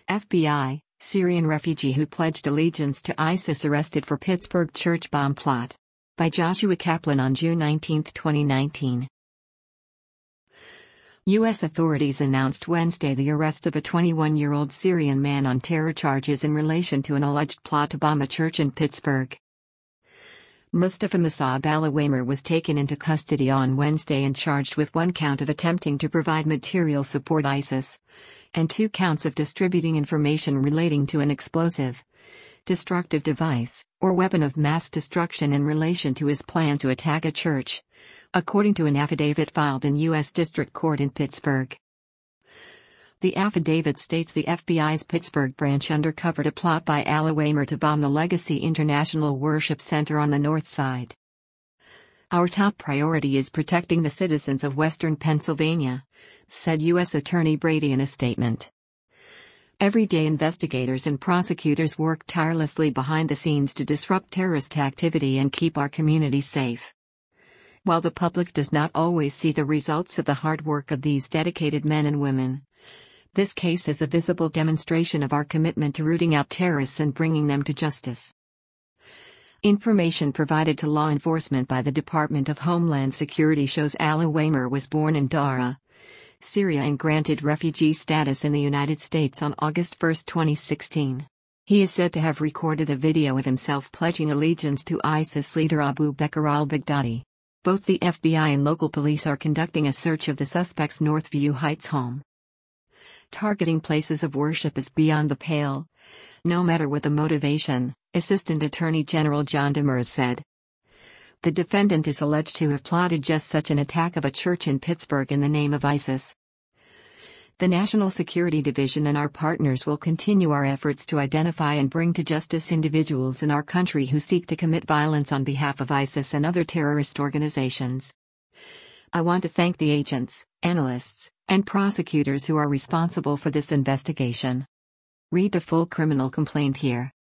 FBI, Syrian refugee who pledged allegiance to ISIS arrested for Pittsburgh church bomb plot. By Joshua Kaplan on June 19, 2019. U.S. authorities announced Wednesday the arrest of a 21-year-old Syrian man on terror charges in relation to an alleged plot to bomb a church in Pittsburgh. Mustafa Musab Al-Awamer was taken into custody on Wednesday and charged with 1 count of attempting to provide material support ISIS, and 2 counts of distributing information relating to an explosive, destructive device, or weapon of mass destruction in relation to his plan to attack a church, according to an affidavit filed in U.S. District Court in Pittsburgh. The affidavit states the FBI's Pittsburgh branch uncovered a plot by Al-Awamer to bomb the Legacy International Worship Center on the North Side. "Our top priority is protecting the citizens of Western Pennsylvania," said U.S. Attorney Brady in a statement. "Every day investigators and prosecutors work tirelessly behind the scenes to disrupt terrorist activity and keep our community safe. While the public does not always see the results of the hard work of these dedicated men and women, this case is a visible demonstration of our commitment to rooting out terrorists and bringing them to justice." Information provided to law enforcement by the Department of Homeland Security shows Al-Awamer was born in Dara, Syria and granted refugee status in the United States on August 1, 2016. He is said to have recorded a video of himself pledging allegiance to ISIS leader Abu Bakr al-Baghdadi. Both the FBI and local police are conducting a search of the suspect's Northview Heights home. "Targeting places of worship is beyond the pale, no matter what the motivation," Assistant Attorney General John Demers said. The defendant is alleged to have plotted just such an attack of a church in Pittsburgh in the name of ISIS. The National Security Division and our partners will continue our efforts to identify and bring to justice individuals in our country who seek to commit violence on behalf of ISIS and other terrorist organizations. I want to thank the agents, analysts, and prosecutors who are responsible for this investigation. Read the full criminal complaint here.